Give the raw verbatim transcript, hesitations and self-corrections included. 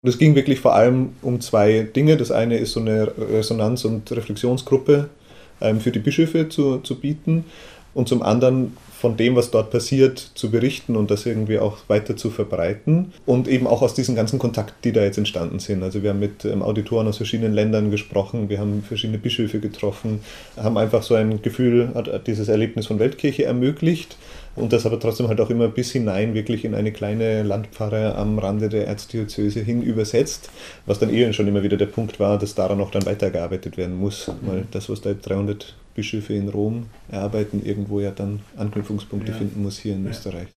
Und es ging wirklich vor allem um zwei Dinge. Das eine ist so eine Resonanz- und Reflexionsgruppe ähm, für die Bischöfe zu, zu bieten und zum anderen von dem, was dort passiert, zu berichten und das irgendwie auch weiter zu verbreiten. Und eben auch aus diesen ganzen Kontakten, die da jetzt entstanden sind. Also wir haben mit ähm, Auditoren aus verschiedenen Ländern gesprochen, wir haben verschiedene Bischöfe getroffen, haben einfach so ein Gefühl, hat dieses Erlebnis von Weltkirche ermöglicht und das aber trotzdem halt auch immer bis hinein wirklich in eine kleine Landpfarre am Rande der Erzdiözese hin übersetzt, was dann eh schon immer wieder der Punkt war, dass daran auch dann weitergearbeitet werden muss, weil das, was da dreihundert Bischöfe in Rom erarbeiten, irgendwo ja dann Anknüpfungspunkte ja. finden muss hier in ja. Österreich.